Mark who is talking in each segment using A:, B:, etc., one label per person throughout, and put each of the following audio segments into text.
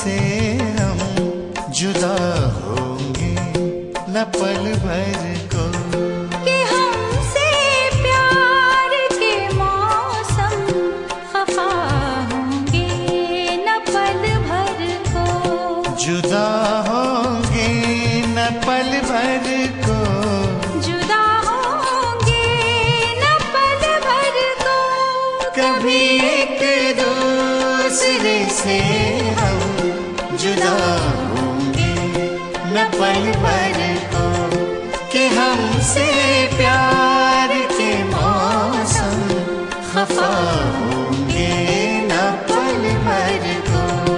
A: से हम जुदा होंगे न पल भर को,
B: कि हमसे प्यार के मौसम खफा होंगे न पल भर को,
A: जुदा होंगे न पल भर को,
B: जुदा होंगे न पल भर को।
A: कभी एक दूसरे से हम जुदा होंगे न पल भर को, कि हमसे प्यार के मौसम खफा होंगे न पल भर को।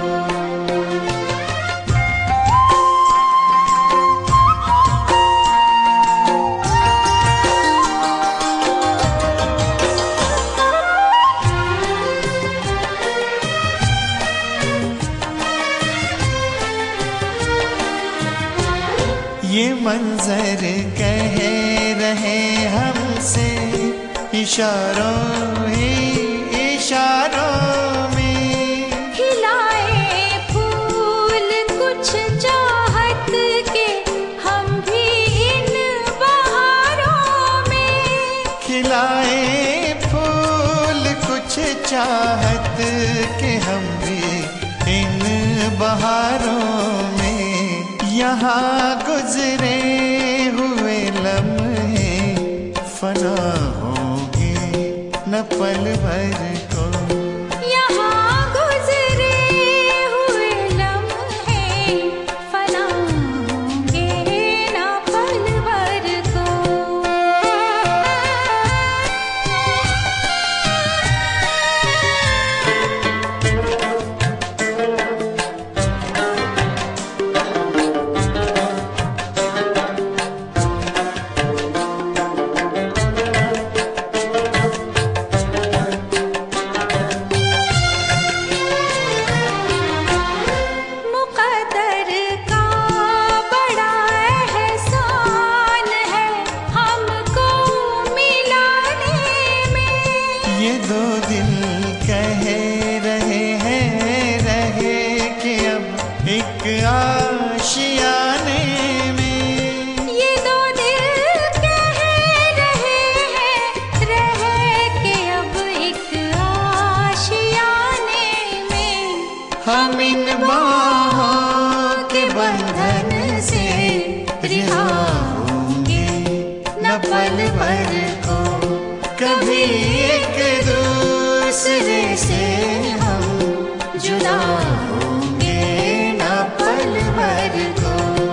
A: ये मंजर कह रहे हमसे इशारों ही इशारों में,
B: खिलाए फूल कुछ चाहत के हम भी इन बहारों में,
A: खिलाए फूल कुछ चाहत के हम भी इन बहारों में। यहाँ गुजरे हुए लम्हे फना होंगे न पल भर को,
B: यहाँ गुजरे हुए लम्हे फना होंगे न पल भर को।
A: ये दो दिल कह रहे हैं रहे कि अब एक आशियाने में,
B: ये दो दिल कह रहे हैं रहे कि अब एक आशियाने में।
A: हम इन बाहों के बंधन से रिहा होंगे न पल भर को, कभी एक दूसरे से हम जुदा होंगे न पल भर को।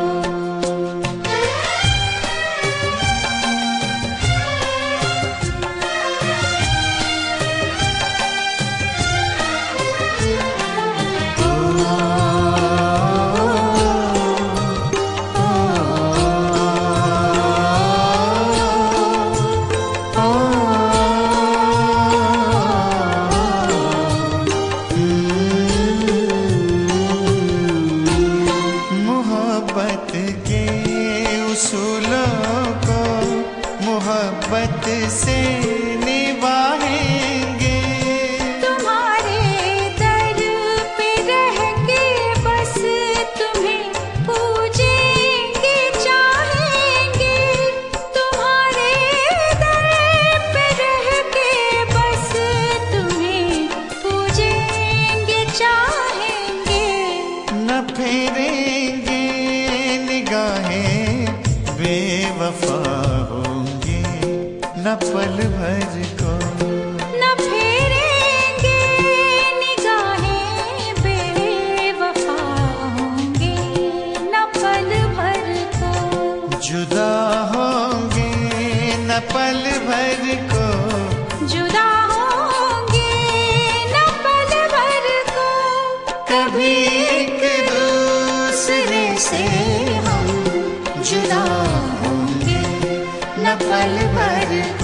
A: मोहब्बत के उसूलों को मोहब्बत से निभाएंगे,
B: तुम्हारे दर पे रह के बस तुम्हें पूजेंगे चाहेंगे, तुम्हारे दर पे रह के बस तुम्हें पूजेंगे चाहेंगे।
A: न फेरेंगे निगाहें बेवफा होंगे न पल भर को,
B: न फेरेंगे निगाहें बेवफा होंगे न पल भर को,
A: जुदा होंगे न पल भर को,
B: जुदा होंगे न पल भर को।
A: कभी एक दूसरे से हम जुदा होंगे न पल भर को।